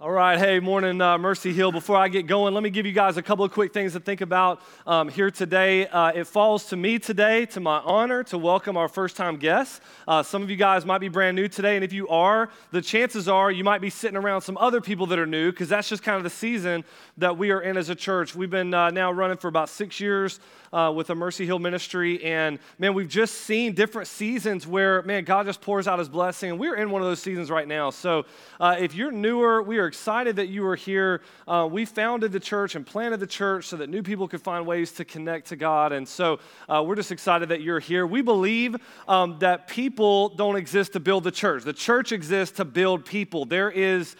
All right, hey, morning, Mercy Hill. Before I get going, let me give you guys a couple of quick things to think about here today. It falls to me today, to my honor, to welcome our first-time guests. Some of you guys might be brand new today, and if you are, the chances are you might be sitting around some other people that are new, because that's just kind of the season that we are in as a church. We've been now running for about 6 years with the Mercy Hill ministry, and man, we've just seen different seasons where, man, God just pours out His blessing, and we're in one of those seasons right now. So if you're newer, we are excited that you are here. We founded the church and planted the church so that new people could find ways to connect to God, and so we're just excited that you're here. We believe that people don't exist to build the church. The church exists to build people. There is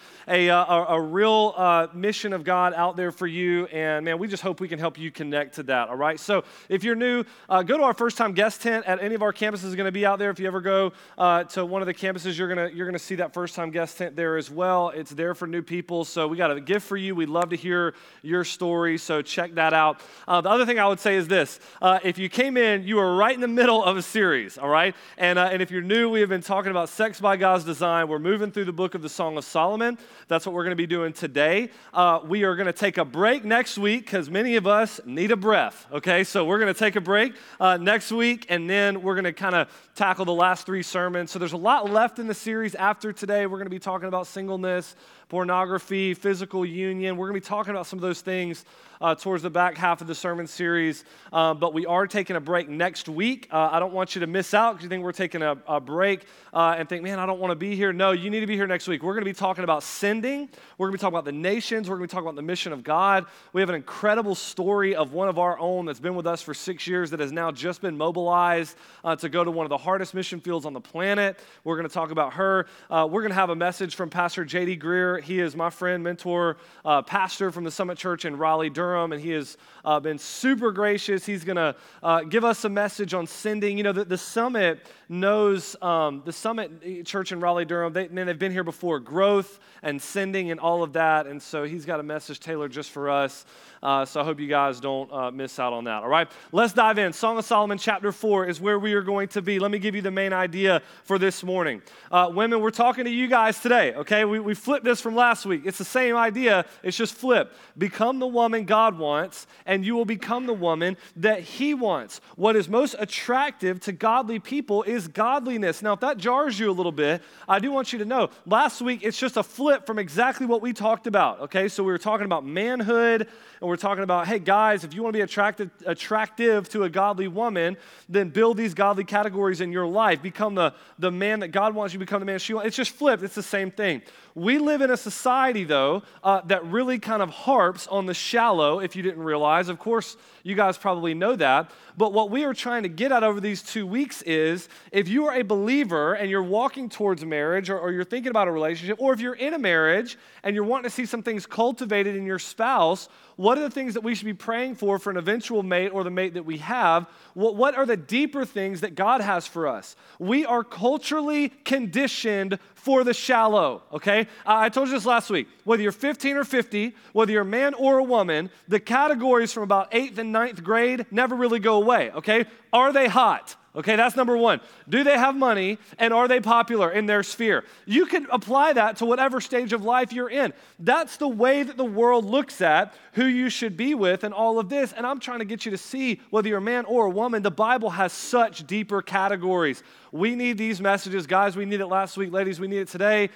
a real mission of God out there for you, and man, we just hope we can help you connect to that, all right? So if you're new, go to our first-time guest tent at any of our campuses. Is going to be out there. If you ever go to one of the campuses, you're gonna see that first-time guest tent there as well. It's there for new people, so we got a gift for you. We'd love to hear your story, so check that out. The other thing I would say is this. If you came in, you were right in the middle of a series, all right? And if you're new, we have been talking about sex by God's design. We're moving through the book of the Song of Solomon. That's what we're going to be doing today. We are going to take a break next week because many of us need a breath, okay? So we're going to take a break next week, and then we're going to kind of tackle the last 3 sermons. So there's a lot left in the series after today. We're going to be talking about singleness, pornography, physical union. We're going to be talking about some of those things towards the back half of the sermon series, but we are taking a break next week. I don't want you to miss out because you think we're taking a break and think, man, I don't want to be here. No, you need to be here next week. We're going to be talking about sending. We're going to be talking about the nations. We're going to be talking about the mission of God. We have an incredible story of one of our own that's been with us for 6 years that has now just been mobilized to go to one of the hardest mission fields on the planet. We're going to talk about her. We're going to have a message from Pastor J.D. Greer. He is my friend, mentor, pastor from the Summit Church in Raleigh, Durham, and he has been super gracious. He's going to give us a message on sending. You know, the Summit knows, the Summit Church in Raleigh, Durham, they've been here before, growth and sending and all of that, and so he's got a message tailored just for us. So I hope you guys don't miss out on that, all right? Let's dive in. Song of Solomon chapter 4 is where we are going to be. Let me give you the main idea for this morning. Women, we're talking to you guys today, okay? We flipped this from last week. It's the same idea. It's just flipped. Become the woman God wants, and you will become the woman that He wants. What is most attractive to godly people is godliness. Now, if that jars you a little bit, I do want you to know, last week, it's just a flip from exactly what we talked about, okay? So we were talking about manhood, and we're talking about, hey, guys, if you want to be attractive to a godly woman, then build these godly categories in your life. Become the man that God wants you to become, the man she wants. It's just flipped. It's the same thing. We live in a society, though, that really kind of harps on the shallow, if you didn't realize. Of course, you guys probably know that. But what we are trying to get at over these 2 weeks is, if you are a believer and you're walking towards marriage, or you're thinking about a relationship, or if you're in a marriage and you're wanting to see some things cultivated in your spouse, what are the things that we should be praying for an eventual mate or the mate that we have? What are the deeper things that God has for us? We are culturally conditioned for the shallow, okay? I told you this last week. Whether you're 15 or 50, whether you're a man or a woman, the categories from about 8th and 9th grade never really go away, okay? Are they hot? Okay, that's number 1. Do they have money, and are they popular in their sphere? You can apply that to whatever stage of life you're in. That's the way that the world looks at who you should be with and all of this, and I'm trying to get you to see, whether you're a man or a woman, the Bible has such deeper categories. We need these messages. Guys, we need it last week. Ladies, we need it today.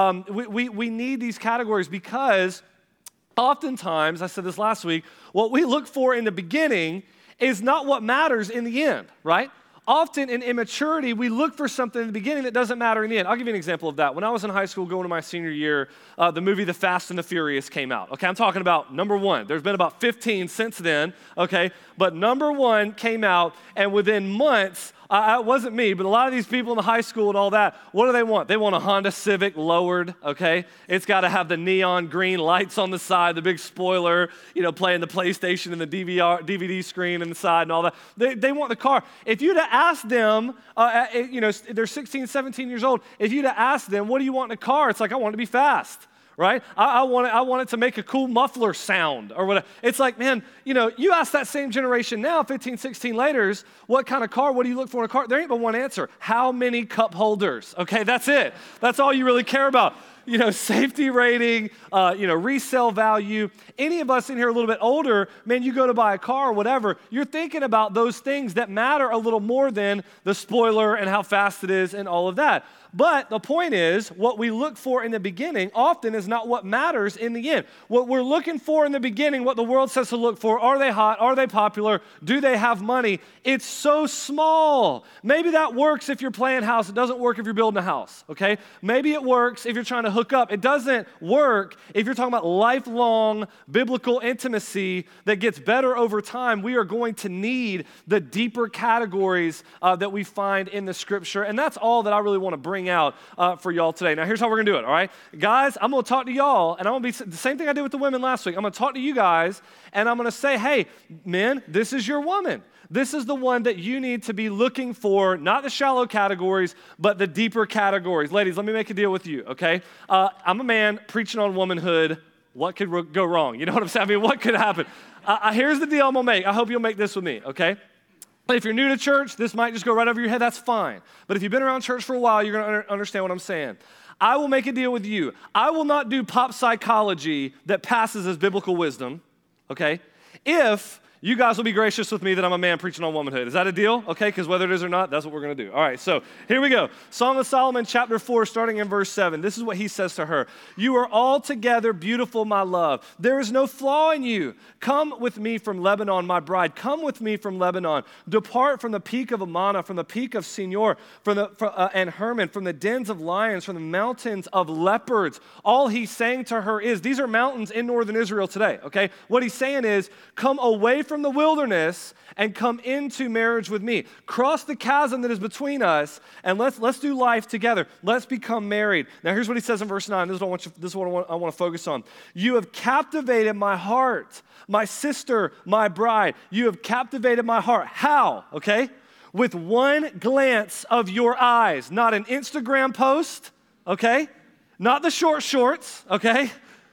We need these categories because oftentimes, I said this last week, what we look for in the beginning is not what matters in the end, right? Often in immaturity, we look for something in the beginning that doesn't matter in the end. I'll give you an example of that. When I was in high school going to my senior year, the movie The Fast and the Furious came out. Okay, I'm talking about number 1. There's been about 15 since then, okay? But number 1 came out, and within months, it wasn't me, but a lot of these people in the high school and all that, what do they want? They want a Honda Civic lowered, okay? It's got to have the neon green lights on the side, the big spoiler, playing the PlayStation and the DVD screen on the side and all that. They want the car. If you'd have asked them, they're 16, 17 years old, if you'd have asked them, what do you want in a car? It's like, I want it to be fast. right? I want it to make a cool muffler sound or whatever. It's like, man, you ask that same generation now, 15, 16 laters, what kind of car, what do you look for in a car? There ain't but one answer. How many cup holders? Okay, that's it. That's all you really care about. Safety rating, resale value. Any of us in here a little bit older, man, you go to buy a car or whatever, you're thinking about those things that matter a little more than the spoiler and how fast it is and all of that. But the point is, what we look for in the beginning often is not what matters in the end. What we're looking for in the beginning, what the world says to look for, are they hot? Are they popular? Do they have money? It's so small. Maybe that works if you're playing house. It doesn't work if you're building a house, okay? Maybe it works if you're trying to hook up. It doesn't work if you're talking about lifelong biblical intimacy that gets better over time. We are going to need the deeper categories that we find in the Scripture, and that's all that I really want to bring out for y'all today. Now, here's how we're going to do it, all right? Guys, I'm going to talk to y'all, and I'm going to be the same thing I did with the women last week. I'm going to talk to you guys, and I'm going to say, hey, men, this is your woman. This is the one that you need to be looking for, not the shallow categories, but the deeper categories. Ladies, let me make a deal with you, okay? I'm a man preaching on womanhood. What could go wrong? You know what I'm saying? I mean, what could happen? Here's the deal I'm going to make. I hope you'll make this with me, okay? If you're new to church, this might just go right over your head. That's fine. But if you've been around church for a while, you're going to understand what I'm saying. I will make a deal with you. I will not do pop psychology that passes as biblical wisdom, okay, if you guys will be gracious with me that I'm a man preaching on womanhood. Is that a deal? Okay, because whether it is or not, that's what we're going to do. All right, so here we go. Song of Solomon, chapter 4, starting in verse 7. This is what he says to her. You are altogether beautiful, my love. There is no flaw in you. Come with me from Lebanon, my bride. Come with me from Lebanon. Depart from the peak of Amana, from the peak of Senor, and Hermon, from the dens of lions, from the mountains of leopards. All he's saying to her is, these are mountains in northern Israel today, okay? What he's saying is, come away from the wilderness and come into marriage with me. Cross the chasm that is between us, and let's do life together. Let's become married. Now, here's what he says in verse 9. This is what I want to focus on. You have captivated my heart, my sister, my bride. You have captivated my heart. How? Okay? With one glance of your eyes. Not an Instagram post, okay? Not the shorts, okay?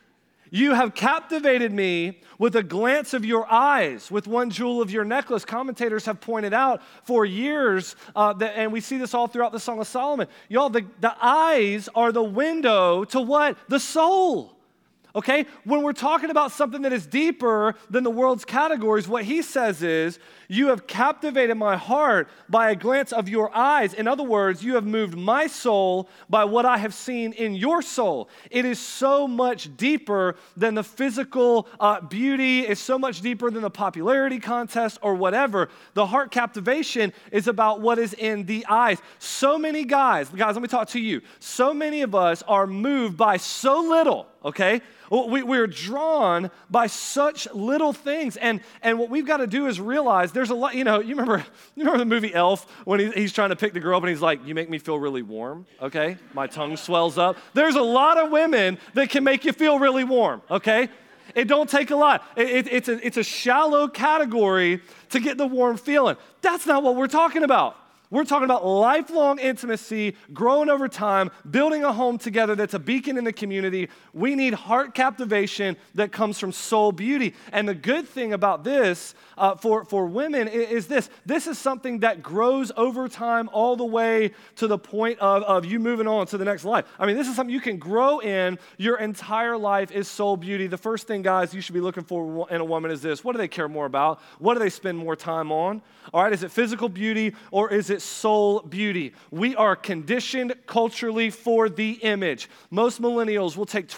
You have captivated me with a glance of your eyes, with one jewel of your necklace. Commentators have pointed out for years, and we see this all throughout the Song of Solomon. Y'all, the eyes are the window to what? The soul. Okay? When we're talking about something that is deeper than the world's categories, what he says is, you have captivated my heart by a glance of your eyes. In other words, you have moved my soul by what I have seen in your soul. It is so much deeper than the physical beauty. It's so much deeper than the popularity contest or whatever. The heart captivation is about what is in the eyes. So many guys, let me talk to you. So many of us are moved by so little, okay? We're drawn by such little things, and what we've got to do is realize there's a lot. You remember the movie Elf when he's trying to pick the girl up, and he's like, "You make me feel really warm." Okay, my tongue swells up. There's a lot of women that can make you feel really warm. Okay, it don't take a lot. It's a shallow category to get the warm feeling. That's not what we're talking about. We're talking about lifelong intimacy, growing over time, building a home together that's a beacon in the community. We need heart captivation that comes from soul beauty. And the good thing about this for women is this. This is something that grows over time all the way to the point of you moving on to the next life. I mean, this is something you can grow in. Your entire life is soul beauty. The first thing, guys, you should be looking for in a woman is this. What do they care more about? What do they spend more time on? All right, is it physical beauty or is it soul beauty? We are conditioned culturally for the image. Most millennials will take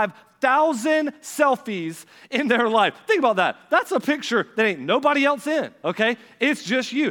25,000 selfies in their life. Think about that. That's a picture that ain't nobody else in, okay? It's just you.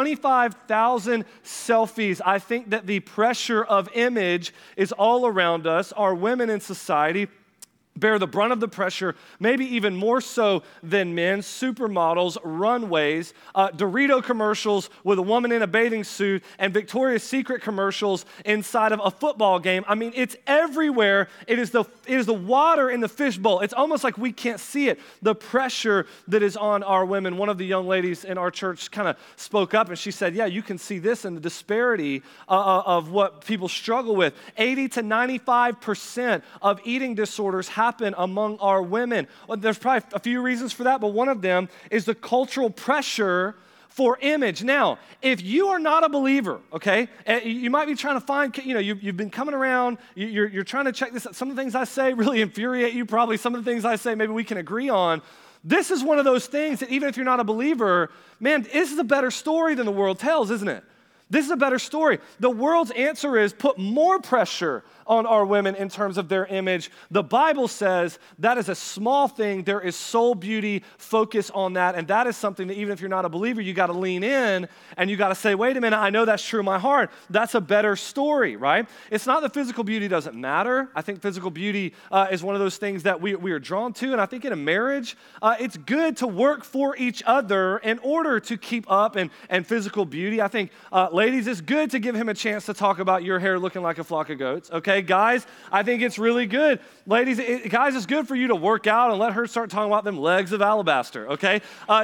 25,000 selfies. I think that the pressure of image is all around us. Our women in society bear the brunt of the pressure, maybe even more so than men. Supermodels, runways, Dorito commercials with a woman in a bathing suit, and Victoria's Secret commercials inside of a football game. I mean, it's everywhere. It is the water in the fishbowl. It's almost like we can't see it, the pressure that is on our women. One of the young ladies in our church kind of spoke up, and she said, yeah, you can see this in the disparity of what people struggle with. 80 to 95% of eating disorders happen among our women. Well, there's probably a few reasons for that, but one of them is the cultural pressure for image. Now, if you are not a believer, okay, you might be trying to find, you've been coming around, you're trying to check this out. Some of the things I say really infuriate you, probably. Some of the things I say maybe we can agree on. This is one of those things that even if you're not a believer, man, this is a better story than the world tells, isn't it? This is a better story. The world's answer is put more pressure on our women in terms of their image. The Bible says that is a small thing. There is soul beauty, focus on that, and that is something that even if you're not a believer, you got to lean in and you got to say, wait a minute, I know that's true in my heart. That's a better story, right? It's not that physical beauty doesn't matter. I think physical beauty is one of those things that we are drawn to, and I think in a marriage, it's good to work for each other in order to keep up and physical beauty. I think, ladies, it's good to give him a chance to talk about your hair looking like a flock of goats, okay? Guys, I think it's really good. Ladies, guys, it's good for you to work out and let her start talking about them legs of alabaster, okay?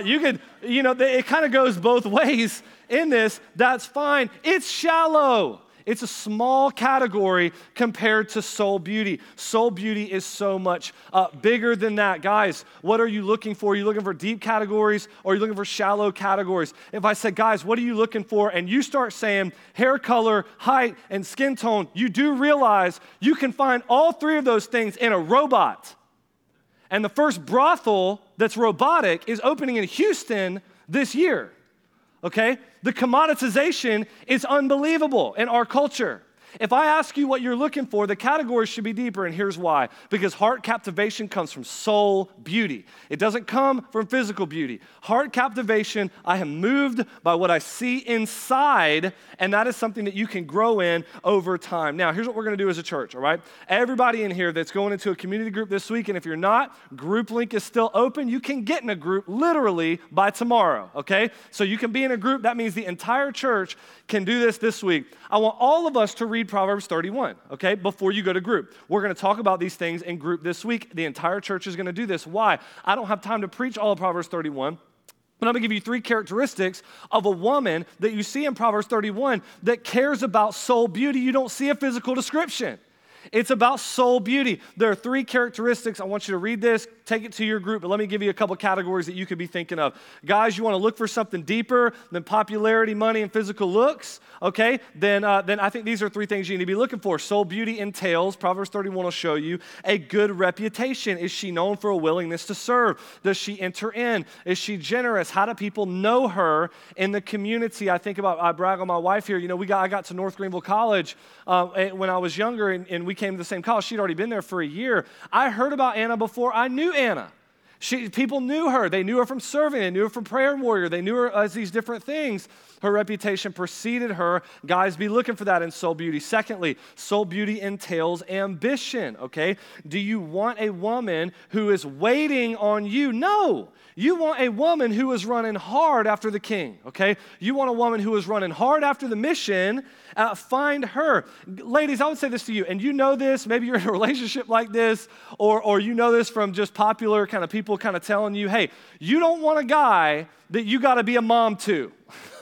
It kind of goes both ways in this. That's fine. It's shallow. It's a small category compared to soul beauty. Soul beauty is so much bigger than that. Guys, what are you looking for? Are you looking for deep categories or are you looking for shallow categories? If I said, guys, what are you looking for? And you start saying hair color, height, and skin tone, you do realize you can find all three of those things in a robot. And the first brothel that's robotic is opening in Houston this year. Okay? The commoditization is unbelievable in our culture. If I ask you what you're looking for, the categories should be deeper, and here's why. Because heart captivation comes from soul beauty. It doesn't come from physical beauty. Heart captivation, I am moved by what I see inside, and that is something that you can grow in over time. Now, here's what we're going to do as a church, all right? Everybody in here that's going into a community group this week, and if you're not, group link is still open. You can get in a group literally by tomorrow, okay? So you can be in a group. That means the entire church can do this week. I want all of us to read Proverbs 31, okay, before you go to group. We're going to talk about these things in group this week. The entire church is going to do this. Why? I don't have time to preach all of Proverbs 31, but I'm going to give you 3 characteristics of a woman that you see in Proverbs 31 that cares about soul beauty. You don't see a physical description. It's about soul beauty. There are 3 characteristics. I want you to read this, take it to your group, but let me give you a couple categories that you could be thinking of. Guys, you want to look for something deeper than popularity, money, and physical looks, okay? Then I think these are 3 things you need to be looking for. Soul beauty entails, Proverbs 31 will show you, a good reputation. Is she known for a willingness to serve? Does she enter in? Is she generous? How do people know her in the community? I brag on my wife here. I got to North Greenville College when I was younger, and we came to the same college. She'd already been there for a year. I heard about Anna before I knew Anna. People knew her. They knew her from serving. They knew her from Prayer Warrior. They knew her as these different things. Her reputation preceded her. Guys, be looking for that in soul beauty. Secondly, soul beauty entails ambition, okay? Do you want a woman who is waiting on you? No. You want a woman who is running hard after the king, okay? You want a woman who is running hard after the mission. Find her. Ladies, I would say this to you, and you know this, maybe you're in a relationship like this, or you know this from just popular kind of people kind of telling you, hey, you don't want a guy that you got to be a mom to,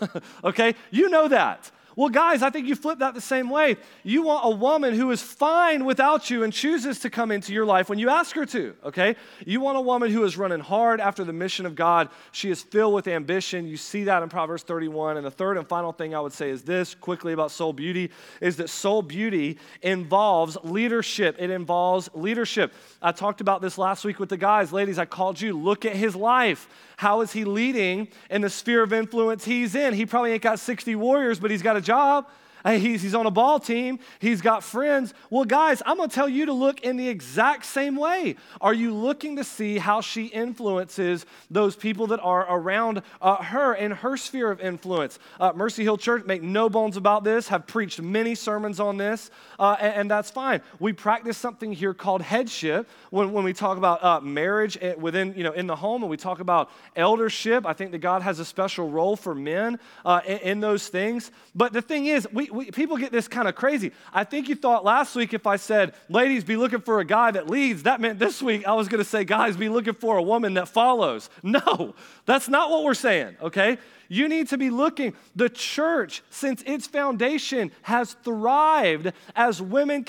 okay? You know that. Well, guys, I think you flip that the same way. You want a woman who is fine without you and chooses to come into your life when you ask her to, okay? You want a woman who is running hard after the mission of God. She is filled with ambition. You see that in Proverbs 31. And the third and final thing I would say is this, quickly about soul beauty, is that soul beauty involves leadership. It involves leadership. I talked about this last week with the guys. Ladies, I called you, look at his life. How is he leading in the sphere of influence he's in? He probably ain't got 60 warriors, but he's got a job. Hey, he's on a ball team. He's got friends. Well, guys, I'm going to tell you to look in the exact same way. Are you looking to see how she influences those people that are around her in her sphere of influence? Mercy Hill Church, make no bones about this, have preached many sermons on this, and that's fine. We practice something here called headship when we talk about marriage within, in the home, and we talk about eldership. I think that God has a special role for men in those things. But the thing is, people get this kind of crazy. I think you thought last week if I said, ladies, be looking for a guy that leads, that meant this week I was going to say, guys, be looking for a woman that follows. No, that's not what we're saying, okay? You need to be looking. The church, since its foundation, has thrived as women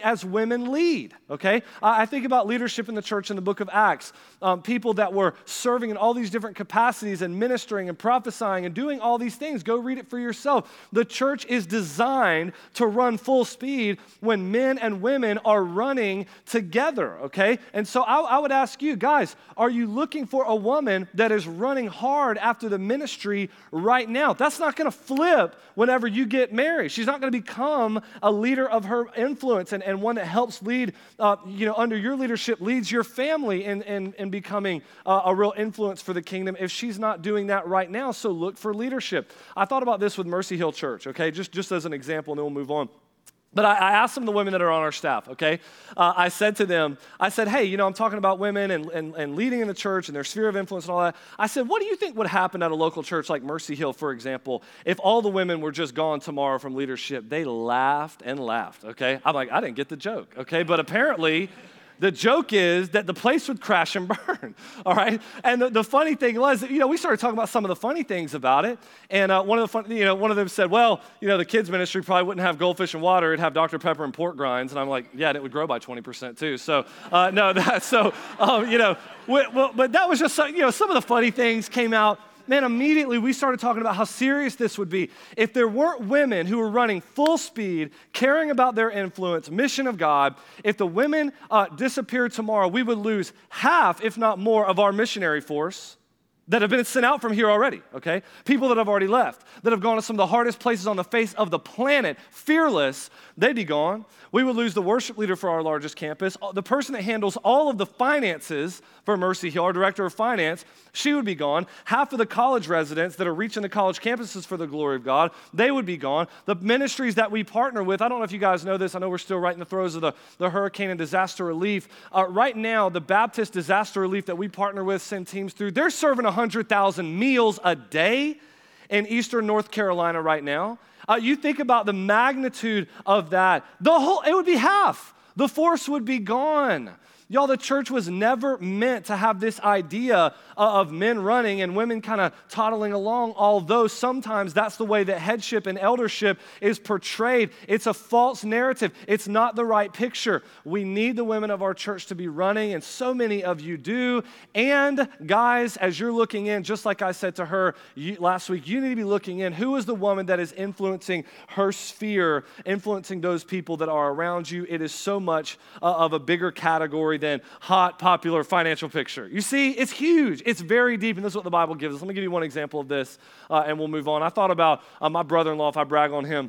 lead, okay? I think about leadership in the church in the book of Acts, people that were serving in all these different capacities and ministering and prophesying and doing all these things. Go read it for yourself. The church is designed to run full speed when men and women are running together, okay? And so I would ask you, guys, are you looking for a woman that is running hard after the ministry right now? That's not going to flip whenever you get married. She's not going to become a leader of her influence and one that helps lead, under your leadership, leads your family in becoming a real influence for the kingdom if she's not doing that right now. So look for leadership. I thought about this with Mercy Hill Church, okay, just as an example, and then we'll move on. But I asked some of the women that are on our staff, okay? I said to them, hey, I'm talking about women and leading in the church and their sphere of influence and all that. I said, what do you think would happen at a local church like Mercy Hill, for example, if all the women were just gone tomorrow from leadership? They laughed and laughed, okay? I'm like, I didn't get the joke, okay? But apparently, the joke is that the place would crash and burn, all right? And the funny thing was, we started talking about some of the funny things about it. And one of them said, well, the kids ministry probably wouldn't have goldfish and water. It'd have Dr. Pepper and pork grinds. And I'm like, yeah, and it would grow by 20% too. So, but that was just, some of the funny things came out. Man, immediately we started talking about how serious this would be. If there weren't women who were running full speed, caring about their influence, mission of God, if the women disappeared tomorrow, we would lose half, if not more, of our missionary force that have been sent out from here already, okay? People that have already left, that have gone to some of the hardest places on the face of the planet, fearless, they'd be gone. We would lose the worship leader for our largest campus. The person that handles all of the finances for Mercy Hill, our director of finance, she would be gone. Half of the college residents that are reaching the college campuses for the glory of God, they would be gone. The ministries that we partner with, I don't know if you guys know this, I know we're still right in the throes of the hurricane and disaster relief. Right now, the Baptist disaster relief that we partner with, send teams through, they're serving 100,000 meals a day in eastern North Carolina right now. You think about the magnitude of that, it would be half. The force would be gone. Y'all, the church was never meant to have this idea of men running and women kind of toddling along, although sometimes that's the way that headship and eldership is portrayed. It's a false narrative. It's not the right picture. We need the women of our church to be running, and so many of you do. And guys, as you're looking in, just like I said to her last week, you need to be looking in. Who is the woman that is influencing her sphere, influencing those people that are around you? It is so much of a bigger category than hot, popular financial picture. You see, it's huge. It's very deep, and this is what the Bible gives us. Let me give you one example of this, and we'll move on. I thought about my brother-in-law, if I brag on him.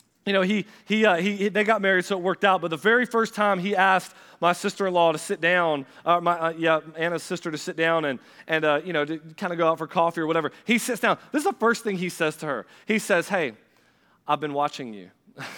They got married, so it worked out. But the very first time he asked my sister-in-law to sit down, Anna's sister to sit down and to kind of go out for coffee or whatever, he sits down. This is the first thing he says to her. He says, "Hey, I've been watching you."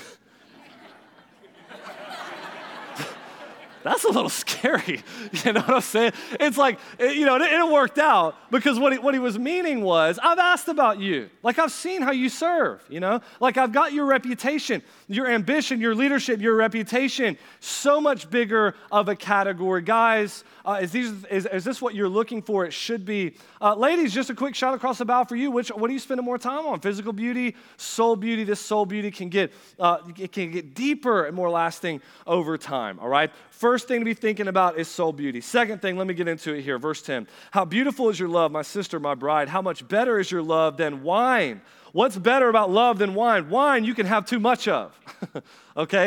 That's a little scary, you know what I'm saying? It's like, it worked out because what he was meaning was, I've asked about you. Like, I've seen how you serve, Like, I've got your reputation, your ambition, your leadership, your reputation, so much bigger of a category. Guys, is this what you're looking for? It should be. Ladies, just a quick shot across the bow for you. What are you spending more time on? Physical beauty, soul beauty. This soul beauty can get deeper and more lasting over time, all right? First thing to be thinking about is soul beauty. Second thing, let me get into it here. Verse 10. How beautiful is your love, my sister, my bride. How much better is your love than wine? What's better about love than wine? Wine you can have too much of, okay?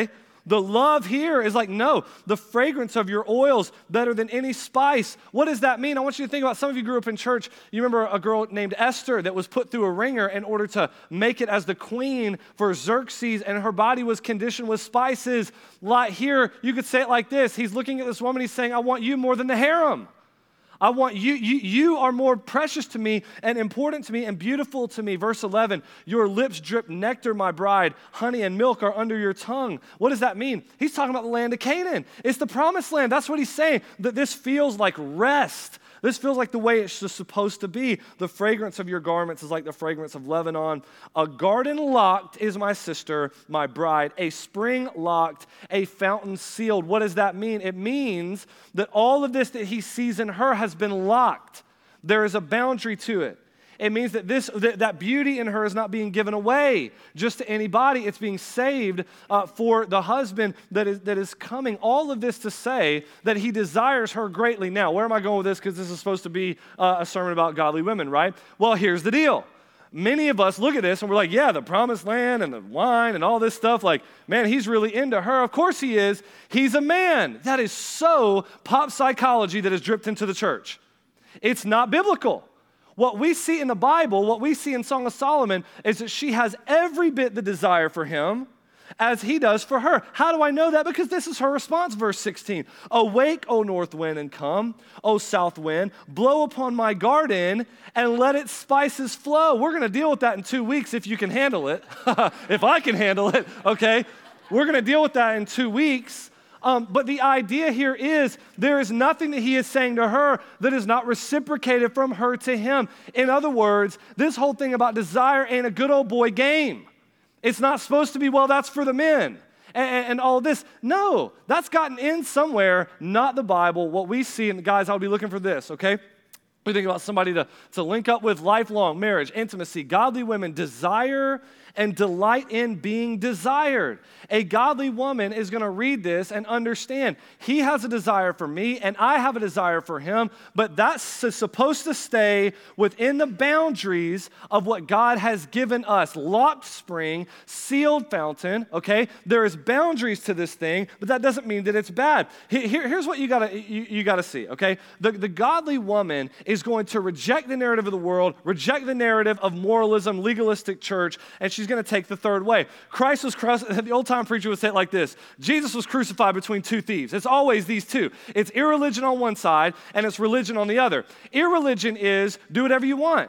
The love here is like, no, the fragrance of your oils better than any spice. What does that mean? I want you to think about, some of you grew up in church. You remember a girl named Esther that was put through a ringer in order to make it as the queen for Xerxes, and her body was conditioned with spices. Like here, you could say it like this. He's looking at this woman, he's saying, I want you more than the harem. I want you, you are more precious to me and important to me and beautiful to me. Verse 11, your lips drip nectar, my bride. Honey and milk are under your tongue. What does that mean? He's talking about the land of Canaan. It's the promised land. That's what he's saying, that this feels like rest. This feels like the way it's just supposed to be. The fragrance of your garments is like the fragrance of Lebanon. A garden locked is my sister, my bride. A spring locked, a fountain sealed. What does that mean? It means that all of this that he sees in her has been locked. There is a boundary to it. It means that that beauty in her is not being given away just to anybody. It's being saved for the husband that is coming. All of this to say that he desires her greatly. Now, where am I going with this? Because this is supposed to be a sermon about godly women, right? Well, here's the deal. Many of us look at this and we're like, yeah, the promised land and the wine and all this stuff. Like, man, he's really into her. Of course he is. He's a man. That is so pop psychology that has dripped into the church. It's not biblical. What we see in the Bible, what we see in Song of Solomon, is that she has every bit the desire for him as he does for her. How do I know that? Because this is her response, verse 16. Awake, O north wind, and come, O south wind, blow upon my garden and let its spices flow. We're going to deal with that in 2 weeks if you can handle it. If I can handle it, okay? We're going to deal with that in 2 weeks. But the idea here is there is nothing that he is saying to her that is not reciprocated from her to him. In other words, this whole thing about desire ain't a good old boy game. It's not supposed to be, well, that's for the men and all this. No, that's gotten in somewhere, not the Bible. What we see, and guys, I'll be looking for this, okay? We think about somebody to link up with, lifelong marriage, intimacy. Godly women desire and delight in being desired. A godly woman is going to read this and understand he has a desire for me and I have a desire for him, but that's supposed to stay within the boundaries of what God has given us. Locked spring, sealed fountain, okay? There is boundaries to this thing, but that doesn't mean that it's bad. Here's what you gotta see, okay? The godly woman is going to reject the narrative of the world, reject the narrative of moralism, legalistic church, and she's going to take the third way. Christ was crucified. The old time preacher would say it like this: Jesus was crucified between two thieves. It's always these two. It's irreligion on one side and it's religion on the other. Irreligion is do whatever you want.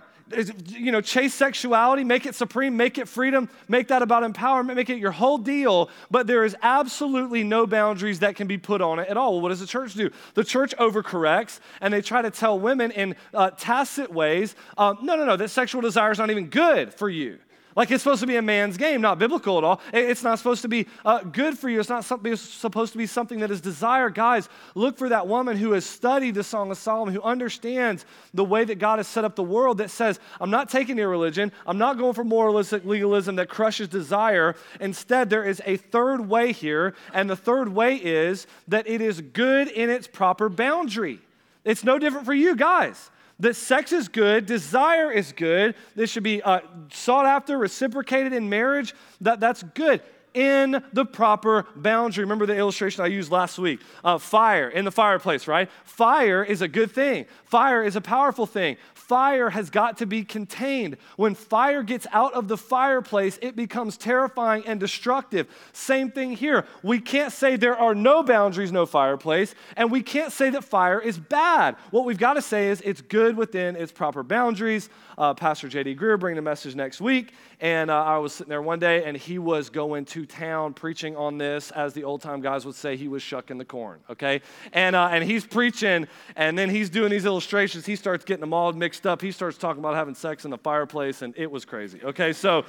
Chase sexuality, make it supreme, make it freedom, make that about empowerment, make it your whole deal, but there is absolutely no boundaries that can be put on it at all. Well, what does the church do? The church overcorrects, and they try to tell women in tacit ways, no, that sexual desire is not even good for you. Like it's supposed to be a man's game, not biblical at all. It's not supposed to be good for you. It's not supposed to be something that is desired. Guys, look for that woman who has studied the Song of Solomon, who understands the way that God has set up the world, that says, I'm not taking irreligion. I'm not going for moralistic legalism that crushes desire. Instead, there is a third way here, and the third way is that it is good in its proper boundary. It's no different for you guys. That sex is good, desire is good. This should be sought after, reciprocated in marriage. That's good in the proper boundary. Remember the illustration I used last week? Fire in the fireplace, right? Fire is a good thing. Fire is a powerful thing. Fire has got to be contained. When fire gets out of the fireplace, it becomes terrifying and destructive. Same thing here. We can't say there are no boundaries, no fireplace, and we can't say that fire is bad. What we've got to say is it's good within its proper boundaries. Pastor J.D. Greer bringing the message next week, and I was sitting there one day, and he was going to town preaching on this. As the old-time guys would say, he was shucking the corn, okay? And he's preaching, and then he's doing these illustrations. He starts getting them all mixed up. He starts talking about having sex in the fireplace, and it was crazy, okay? So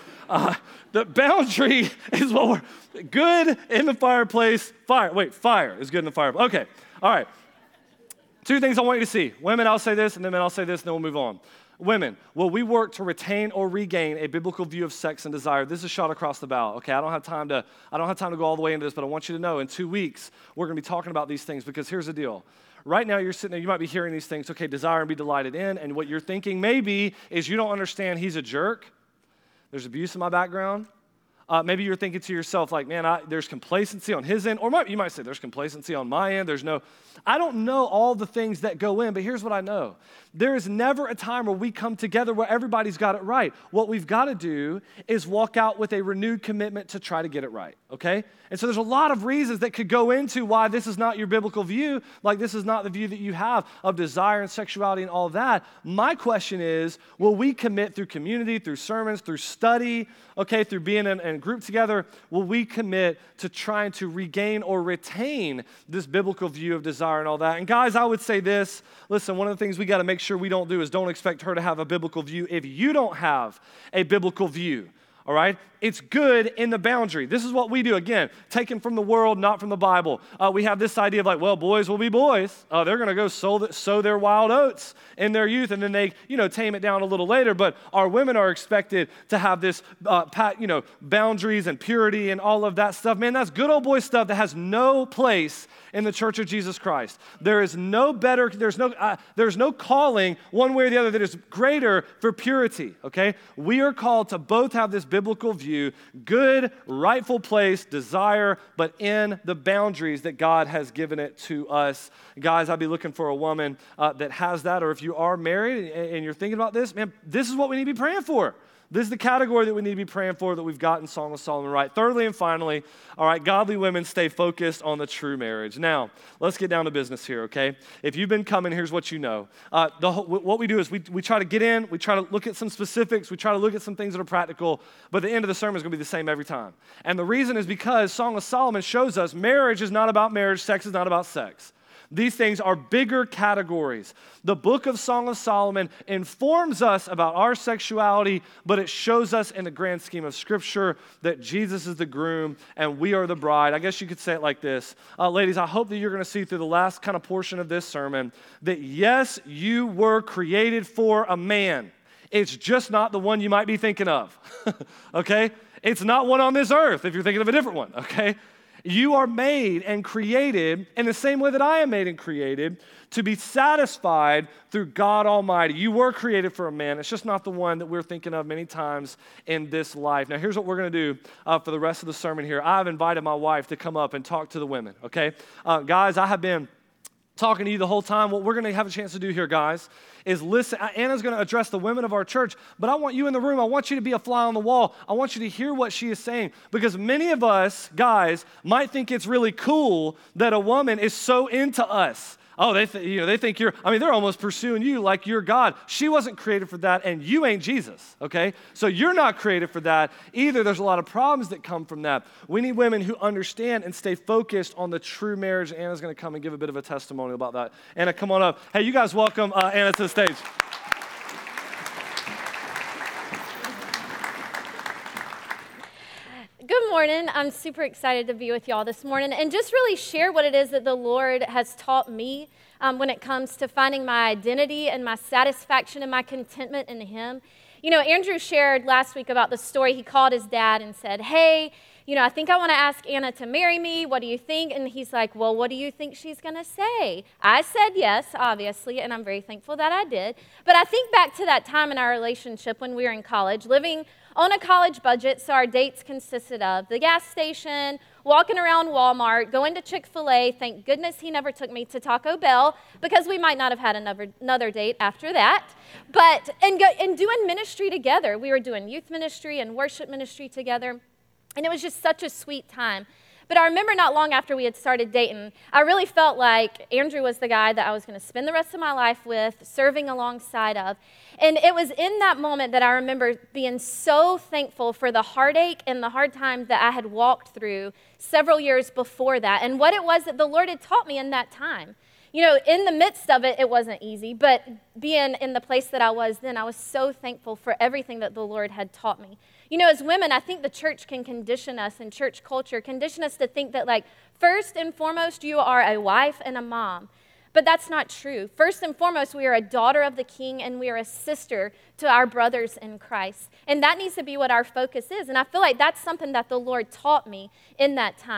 the boundary is what we're good in the fireplace. Fire is good in the fireplace. Okay, all right. Two things I want you to see. Women, I'll say this, and then men, I'll say this, and then we'll move on. Women, will we work to retain or regain a biblical view of sex and desire? This is a shot across the bow, okay? I don't have time to go all the way into this, but I want you to know in 2 weeks, we're going to be talking about these things, because here's the deal. Right now, you're sitting there, you might be hearing these things, okay, desire and be delighted in, and what you're thinking maybe is you don't understand he's a jerk. There's abuse in my background. Maybe you're thinking to yourself like, man, there's complacency on his end. Or you might say there's complacency on my end. I don't know all the things that go in, but here's what I know. There is never a time where we come together where everybody's got it right. What we've got to do is walk out with a renewed commitment to try to get it right, okay? And so there's a lot of reasons that could go into why this is not your biblical view, like this is not the view that you have of desire and sexuality and all that. My question is, will we commit through community, through sermons, through study, okay, through being in a group together, will we commit to trying to regain or retain this biblical view of desire and all that? And guys, I would say this, listen, one of the things we got to make sure we don't do is don't expect her to have a biblical view if you don't have a biblical view. All right? It's good in the boundary. This is what we do. Again, taken from the world, not from the Bible. We have this idea of like, well, boys will be boys. They're going to go sow their wild oats in their youth, and then they, tame it down a little later. But our women are expected to have this, boundaries and purity and all of that stuff. Man, that's good old boy stuff that has no place in the Church of Jesus Christ. There's no calling one way or the other that is greater for purity, okay? We are called to both have this biblical view, good, rightful place, desire, but in the boundaries that God has given it to us. Guys, I'd be looking for a woman that has that, or if you are married and you're thinking about this, man, this is what we need to be praying for. This is the category that we need to be praying for that we've got in Song of Solomon right. Thirdly and finally, all right, godly women stay focused on the true marriage. Now, let's get down to business here, okay? If you've been coming, here's what you know. What we do is we try to get in, we try to look at some specifics, we try to look at some things that are practical, but the end of the sermon is going to be the same every time. And the reason is because Song of Solomon shows us marriage is not about marriage, sex is not about sex. These things are bigger categories. The book of Song of Solomon informs us about our sexuality, but it shows us in the grand scheme of Scripture that Jesus is the groom and we are the bride. I guess you could say it like this. Ladies, I hope that you're going to see through the last kind of portion of this sermon that yes, you were created for a man. It's just not the one you might be thinking of, okay? It's not one on this earth if you're thinking of a different one, okay? You are made and created in the same way that I am made and created to be satisfied through God Almighty. You were created for a man. It's just not the one that we're thinking of many times in this life. Now, here's what we're going to do for the rest of the sermon here. I've invited my wife to come up and talk to the women, okay? Guys, I have been talking to you the whole time. What we're going to have a chance to do here, guys, is listen. Anna's going to address the women of our church, but I want you in the room. I want you to be a fly on the wall. I want you to hear what she is saying, because many of us, guys, might think it's really cool that a woman is so into us. Oh, they think they're almost pursuing you like you're God. She wasn't created for that, and you ain't Jesus, okay? So you're not created for that either. There's a lot of problems that come from that. We need women who understand and stay focused on the true marriage. Anna's going to come and give a bit of a testimony about that. Anna, come on up. Hey, you guys welcome Anna to the stage. Good morning. I'm super excited to be with y'all this morning and just really share what it is that the Lord has taught me when it comes to finding my identity and my satisfaction and my contentment in Him. You know, Andrew shared last week about the story. He called his dad and said, hey, I think I want to ask Anna to marry me. What do you think? And he's like, well, what do you think she's going to say? I said yes, obviously, and I'm very thankful that I did. But I think back to that time in our relationship when we were in college, living on a college budget, so our dates consisted of the gas station, walking around Walmart, going to Chick-fil-A. Thank goodness he never took me to Taco Bell, because we might not have had another date after that. But and doing ministry together. We were doing youth ministry and worship ministry together, and it was just such a sweet time. But I remember not long after we had started dating, I really felt like Andrew was the guy that I was going to spend the rest of my life with, serving alongside of. And it was in that moment that I remember being so thankful for the heartache and the hard times that I had walked through several years before that, and what it was that the Lord had taught me in that time. In the midst of it, it wasn't easy, but being in the place that I was then, I was so thankful for everything that the Lord had taught me. As women, I think the church can condition us, and church culture condition us to think that, first and foremost, you are a wife and a mom. But that's not true. First and foremost, we are a daughter of the King, and we are a sister to our brothers in Christ. And that needs to be what our focus is. And I feel like that's something that the Lord taught me in that time.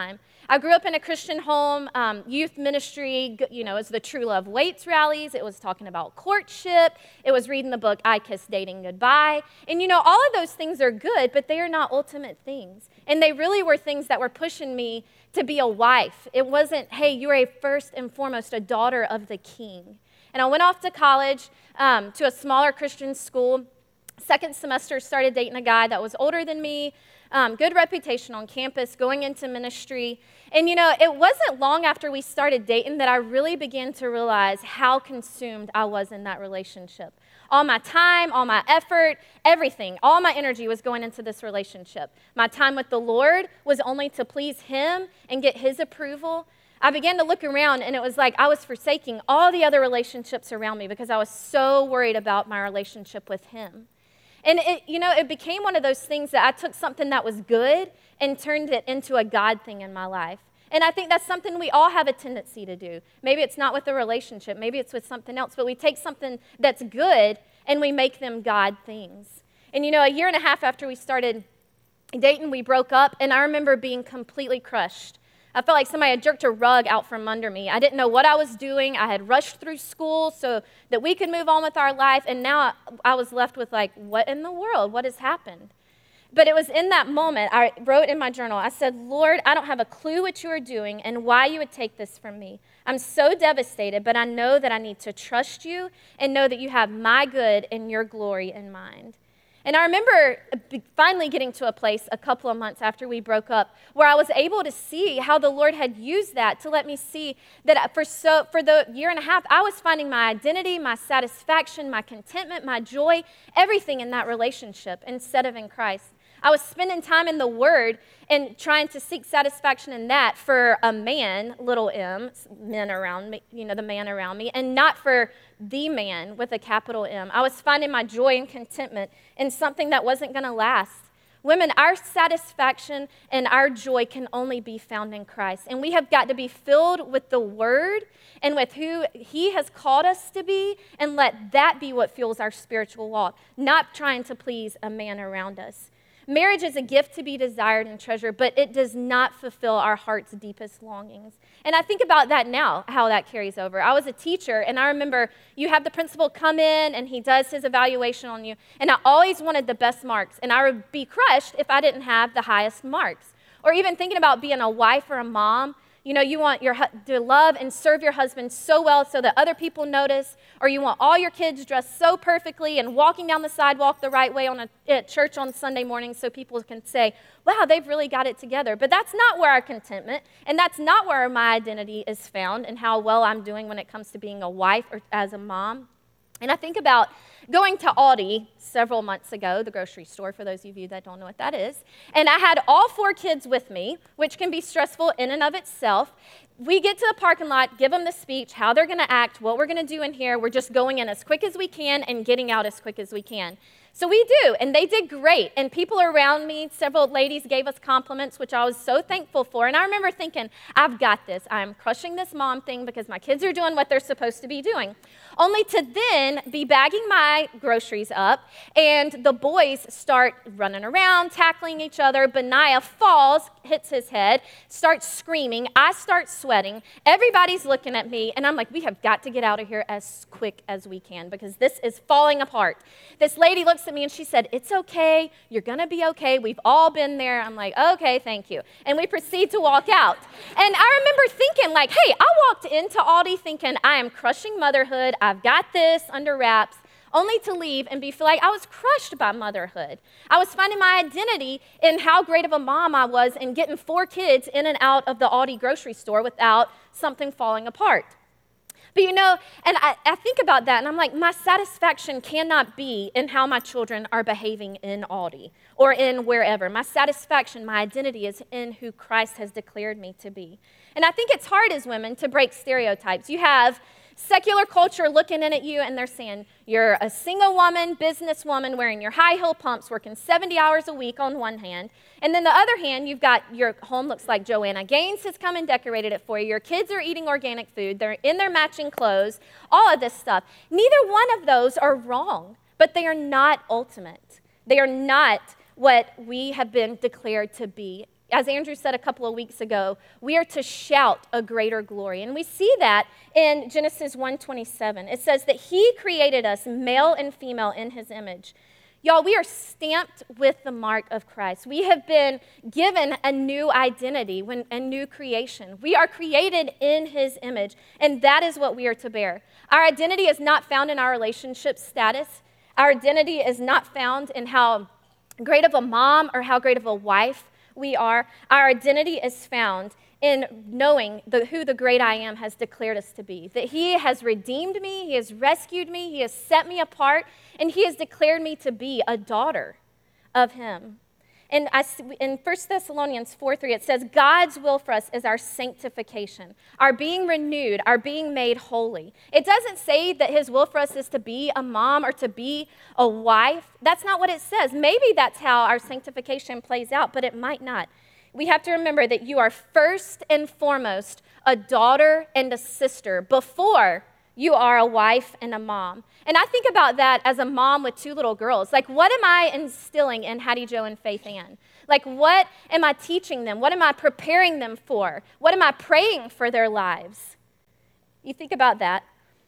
I grew up in a Christian home, youth ministry, it was the True Love Waits rallies. It was talking about courtship. It was reading the book, I Kissed Dating Goodbye. And all of those things are good, but they are not ultimate things. And they really were things that were pushing me to be a wife. It wasn't, hey, you're first and foremost a daughter of the King. And I went off to college, to a smaller Christian school. Second semester, started dating a guy that was older than me, good reputation on campus, going into ministry. And it wasn't long after we started dating that I really began to realize how consumed I was in that relationship. All my time, all my effort, everything, all my energy was going into this relationship. My time with the Lord was only to please Him and get His approval. I began to look around, and it was like I was forsaking all the other relationships around me because I was so worried about my relationship with Him. And it became one of those things that I took something that was good and turned it into a God thing in my life. And I think that's something we all have a tendency to do. Maybe it's not with a relationship, maybe it's with something else, but we take something that's good and we make them God things. And a year and a half after we started dating, we broke up, and I remember being completely crushed. I felt like somebody had jerked a rug out from under me. I didn't know what I was doing. I had rushed through school so that we could move on with our life, and now I was left with what in the world? What has happened? But it was in that moment, I wrote in my journal, I said, Lord, I don't have a clue what you are doing and why you would take this from me. I'm so devastated, but I know that I need to trust you and know that you have my good and your glory in mind. And I remember finally getting to a place a couple of months after we broke up where I was able to see how the Lord had used that to let me see that for the year and a half, I was finding my identity, my satisfaction, my contentment, my joy, everything in that relationship instead of in Christ. I was spending time in the Word and trying to seek satisfaction in that for a man, little m, men around me, the man around me, and not for the man with a capital M. I was finding my joy and contentment in something that wasn't going to last. Women, our satisfaction and our joy can only be found in Christ. And we have got to be filled with the Word and with who He has called us to be, and let that be what fuels our spiritual walk, not trying to please a man around us. Marriage is a gift to be desired and treasured, but it does not fulfill our heart's deepest longings. And I think about that now, how that carries over. I was a teacher, and I remember you have the principal come in, and he does his evaluation on you, and I always wanted the best marks, and I would be crushed if I didn't have the highest marks. Or even thinking about being a wife or a mom. You want to love and serve your husband so well so that other people notice, or you want all your kids dressed so perfectly and walking down the sidewalk the right way at church on Sunday morning so people can say, wow, they've really got it together. But that's not where our contentment, and that's not where my identity is found and how well I'm doing when it comes to being a wife or as a mom. And I think about going to Aldi several months ago, the grocery store, for those of you that don't know what that is. And I had all 4 kids with me, which can be stressful in and of itself. We get to the parking lot, give them the speech, how they're going to act, what we're going to do in here. We're just going in as quick as we can and getting out as quick as we can. So we do, and they did great. And people around me, several ladies gave us compliments, which I was so thankful for. And I remember thinking, I've got this. I'm crushing this mom thing because my kids are doing what they're supposed to be doing. Only to then be bagging my groceries up, and the boys start running around, tackling each other. Benaiah falls, hits his head, starts screaming. I start sweating. Everybody's looking at me, and I'm like, we have got to get out of here as quick as we can because this is falling apart. This lady looks at me and she said, it's okay, you're gonna be okay, we've all been there. I'm like, okay, thank you. And we proceed to walk out. And I remember thinking hey, I walked into Aldi thinking I am crushing motherhood, I've got this under wraps, only to leave and feel like I was crushed by motherhood. I was finding my identity in how great of a mom I was and getting 4 kids in and out of the Aldi grocery store without something falling apart. But and I think about that, and I'm like, my satisfaction cannot be in how my children are behaving in Aldi or in wherever. My satisfaction, my identity is in who Christ has declared me to be. And I think it's hard as women to break stereotypes. You have secular culture looking in at you, and they're saying, you're a single woman, businesswoman, wearing your high heel pumps, working 70 hours a week on one hand. And then the other hand, you've got your home looks like Joanna Gaines has come and decorated it for you. Your kids are eating organic food. They're in their matching clothes, all of this stuff. Neither one of those are wrong, but they are not ultimate. They are not what we have been declared to be as Andrew said a couple of weeks ago, we are to shout a greater glory. And we see that in Genesis 1:27. It says that he created us male and female in his image. Y'all, we are stamped with the mark of Christ. We have been given a new identity, a new creation. We are created in his image, and that is what we are to bear. Our identity is not found in our relationship status. Our identity is not found in how great of a mom or how great of a wife we are. Our identity is found in knowing who the great I am has declared us to be, that he has redeemed me, he has rescued me, he has set me apart, and he has declared me to be a daughter of him. And in 1 Thessalonians 4:3, it says, God's will for us is our sanctification, our being renewed, our being made holy. It doesn't say that his will for us is to be a mom or to be a wife. That's not what it says. Maybe that's how our sanctification plays out, but it might not. We have to remember that you are first and foremost a daughter and a sister before you are a wife and a mom. And I think about that as a mom with two little girls. Like, what am I instilling in Hattie Jo and Faith Ann? Like, what am I teaching them? What am I preparing them for? What am I praying for their lives? You think about that.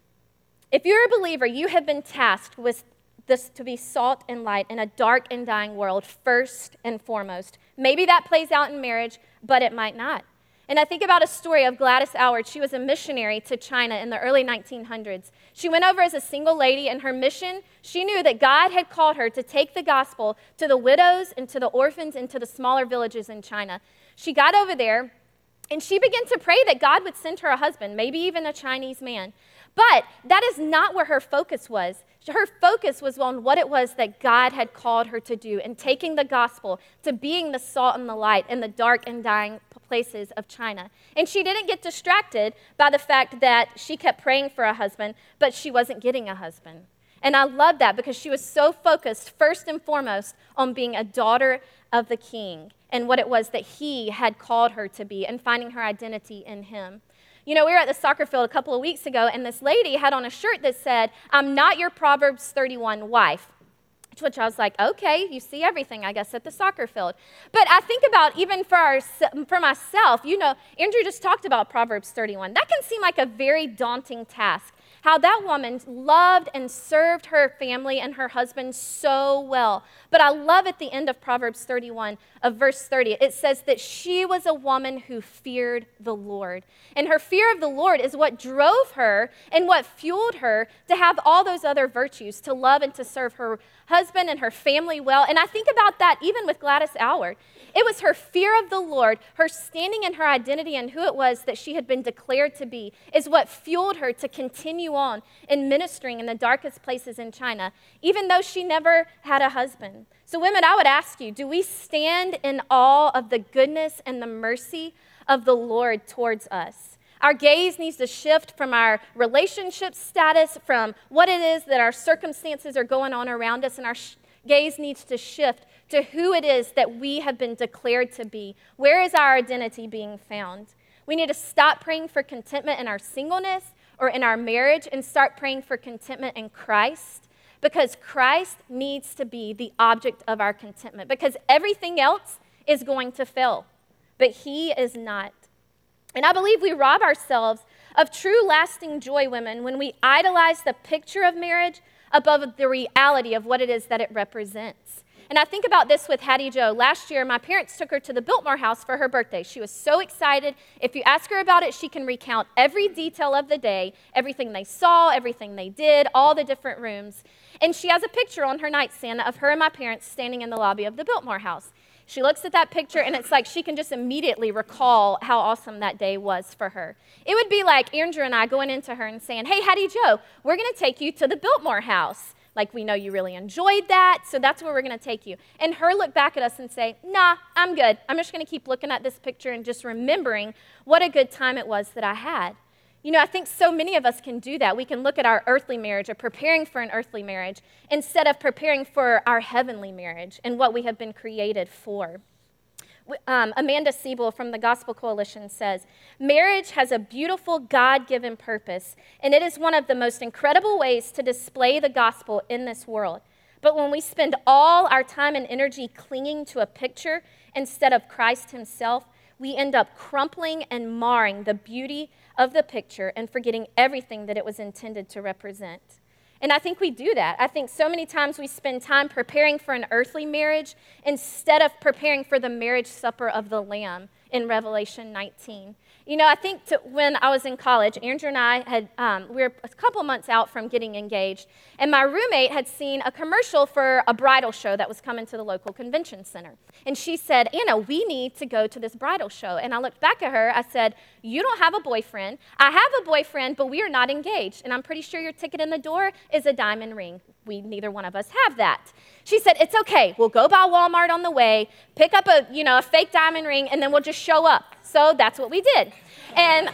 If you're a believer, you have been tasked with this to be salt and light in a dark and dying world first and foremost. Maybe that plays out in marriage, but it might not. And I think about a story of Gladys Allard. She was a missionary to China in the early 1900s. She went over as a single lady, and her mission, she knew that God had called her to take the gospel to the widows and to the orphans and to the smaller villages in China. She got over there, and she began to pray that God would send her a husband, maybe even a Chinese man. But that is not where her focus was. Her focus was on what it was that God had called her to do and taking the gospel to being the salt and the light in the dark and dying places of China. And she didn't get distracted by the fact that she kept praying for a husband, but she wasn't getting a husband. And I love that because she was so focused first and foremost on being a daughter of the King and what it was that he had called her to be and finding her identity in him. You know, we were at the soccer field a couple of weeks ago, and this lady had on a shirt that said, I'm not your Proverbs 31 wife. To which I was like, okay, you see everything, I guess, at the soccer field. But I think about even for myself, you know, Andrew just talked about Proverbs 31. That can seem like a very daunting task. How that woman loved and served her family and her husband so well. But I love at the end of Proverbs 31 of verse 30, it says that she was a woman who feared the Lord. And her fear of the Lord is what drove her and what fueled her to have all those other virtues, to love and to serve her husband and her family well. And I think about that even with Gladys Allard. It was her fear of the Lord, her standing in her identity and who it was that she had been declared to be, is what fueled her to continue on in ministering in the darkest places in China, even though she never had a husband. So women, I would ask you, do we stand in awe of the goodness and the mercy of the Lord towards us? Our gaze needs to shift from our relationship status, from what it is that our circumstances are going on around us, and our gaze needs to shift to who it is that we have been declared to be. Where is our identity being found? We need to stop praying for contentment in our singleness or in our marriage and start praying for contentment in Christ, because Christ needs to be the object of our contentment, because everything else is going to fail, but he is not. And I believe we rob ourselves of true lasting joy, women, when we idolize the picture of marriage above the reality of what it is that it represents. And I think about this with Hattie Jo. Last year, my parents took her to the Biltmore house for her birthday. She was so excited. If you ask her about it, she can recount every detail of the day, everything they saw, everything they did, all the different rooms. And she has a picture on her nightstand of her and my parents standing in the lobby of the Biltmore house. She looks at that picture, and it's like she can just immediately recall how awesome that day was for her. It would be like Andrew and I going into her and saying, hey, Hattie Jo, we're going to take you to the Biltmore house. Like, we know you really enjoyed that, so that's where we're going to take you. And her look back at us and say, nah, I'm good. I'm just going to keep looking at this picture and just remembering what a good time it was that I had. You know, I think so many of us can do that. We can look at our earthly marriage or preparing for an earthly marriage instead of preparing for our heavenly marriage and what we have been created for. Amanda Siebel from the Gospel Coalition says, marriage has a beautiful God-given purpose, and it is one of the most incredible ways to display the gospel in this world. But when we spend all our time and energy clinging to a picture instead of Christ himself, we end up crumpling and marring the beauty of the picture and forgetting everything that it was intended to represent. And I think we do that. I think so many times we spend time preparing for an earthly marriage instead of preparing for the marriage supper of the Lamb in Revelation 19. You know, I think when I was in college, Andrew and I had, we were a couple months out from getting engaged, and my roommate had seen a commercial for a bridal show that was coming to the local convention center. And she said, Anna, we need to go to this bridal show. And I looked back at her, I said, you don't have a boyfriend. I have a boyfriend, but we are not engaged. And I'm pretty sure your ticket in the door is a diamond ring. Neither one of us have that. She said, it's okay. We'll go by Walmart on the way, pick up a fake diamond ring, and then we'll just show up. So that's what we did. And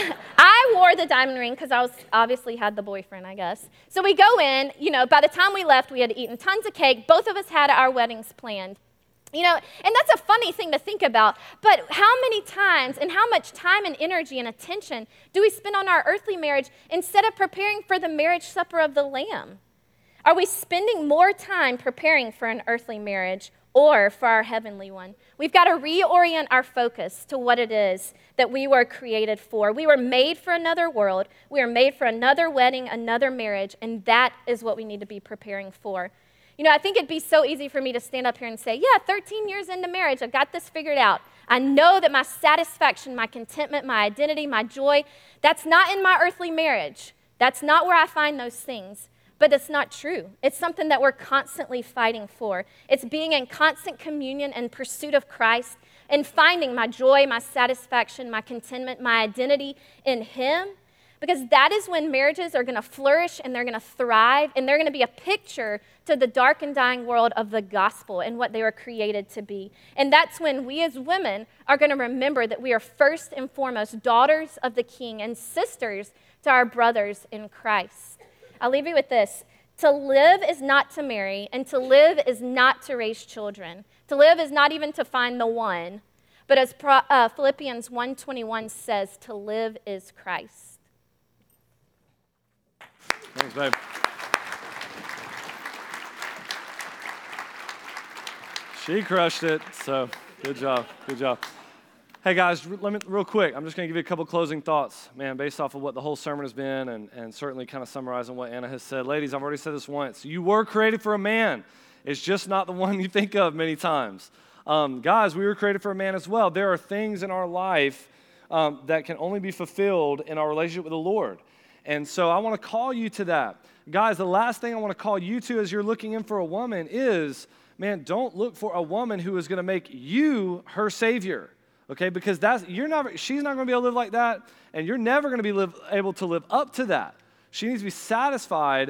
I wore the diamond ring because I obviously had the boyfriend, I guess. So we go in, by the time we left, we had eaten tons of cake. Both of us had our weddings planned. And that's a funny thing to think about. But how many times and how much time and energy and attention do we spend on our earthly marriage instead of preparing for the marriage supper of the Lamb? Are we spending more time preparing for an earthly marriage or for our heavenly one? We've got to reorient our focus to what it is that we were created for. We were made for another world. We were made for another wedding, another marriage, and that is what we need to be preparing for. I think it'd be so easy for me to stand up here and say, 13 years into marriage, I've got this figured out. I know that my satisfaction, my contentment, my identity, my joy, that's not in my earthly marriage. That's not where I find those things. But it's not true. It's something that we're constantly fighting for. It's being in constant communion and pursuit of Christ and finding my joy, my satisfaction, my contentment, my identity in Him. Because that is when marriages are going to flourish and they're going to thrive and they're going to be a picture to the dark and dying world of the gospel and what they were created to be. And that's when we as women are going to remember that we are first and foremost daughters of the King and sisters to our brothers in Christ. I'll leave you with this. To live is not to marry, and to live is not to raise children. To live is not even to find the one. But as Philippians 1:21 says, to live is Christ. Thanks, babe. She crushed it, so good job, good job. Hey guys, real quick, I'm just going to give you a couple closing thoughts, man, based off of what the whole sermon has been and certainly kind of summarizing what Anna has said. Ladies, I've already said this once. You were created for a man. It's just not the one you think of many times. Guys, we were created for a man as well. There are things in our life that can only be fulfilled in our relationship with the Lord. And so I want to call you to that. Guys, the last thing I want to call you to as you're looking in for a woman is, man, don't look for a woman who is going to make you her savior. Okay, because she's not going to be able to live like that, and you're never going to be able to live up to that. She needs to be satisfied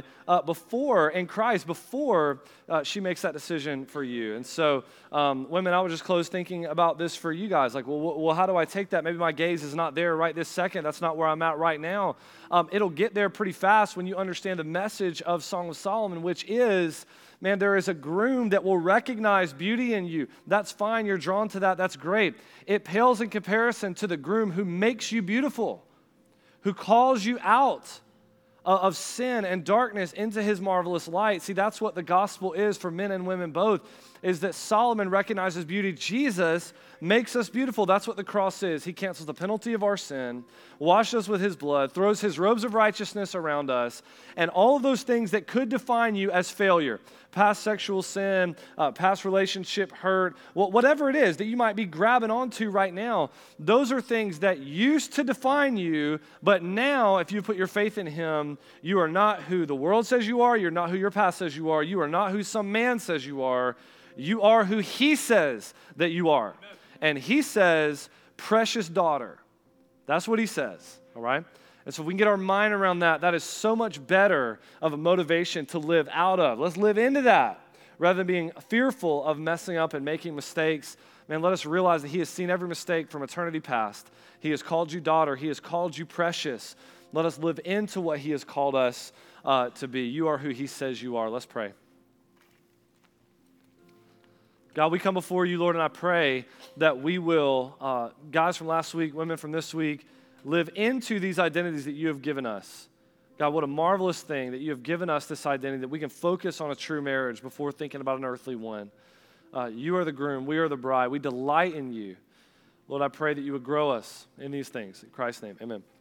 in Christ before she makes that decision for you. And so, women, I would just close thinking about this for you guys. Like, well, how do I take that? Maybe my gaze is not there right this second. That's not where I'm at right now. It'll get there pretty fast when you understand the message of Song of Solomon, which is, man, there is a groom that will recognize beauty in you. That's fine. You're drawn to that. That's great. It pales in comparison to the groom who makes you beautiful, who calls you out of sin and darkness into his marvelous light. See, that's what the gospel is for men and women both, is that Solomon recognizes beauty. Jesus makes us beautiful. That's what the cross is. He cancels the penalty of our sin, washes us with his blood, throws his robes of righteousness around us, and all of those things that could define you as failure, past sexual sin, past relationship hurt, whatever it is that you might be grabbing onto right now, those are things that used to define you, but now if you put your faith in him, you are not who the world says you are, you're not who your past says you are not who some man says you are who he says that you are. And he says, precious daughter. That's what he says, all right? And so if we can get our mind around that, that is so much better of a motivation to live out of. Let's live into that rather than being fearful of messing up and making mistakes. Man, let us realize that he has seen every mistake from eternity past. He has called you daughter. He has called you precious. Let us live into what he has called us to be. You are who he says you are. Let's pray. God, we come before you, Lord, and I pray that we will, guys from last week, women from this week, live into these identities that you have given us. God, what a marvelous thing that you have given us this identity that we can focus on a true marriage before thinking about an earthly one. You are the groom, we are the bride. We delight in you. Lord, I pray that you would grow us in these things. In Christ's name, amen.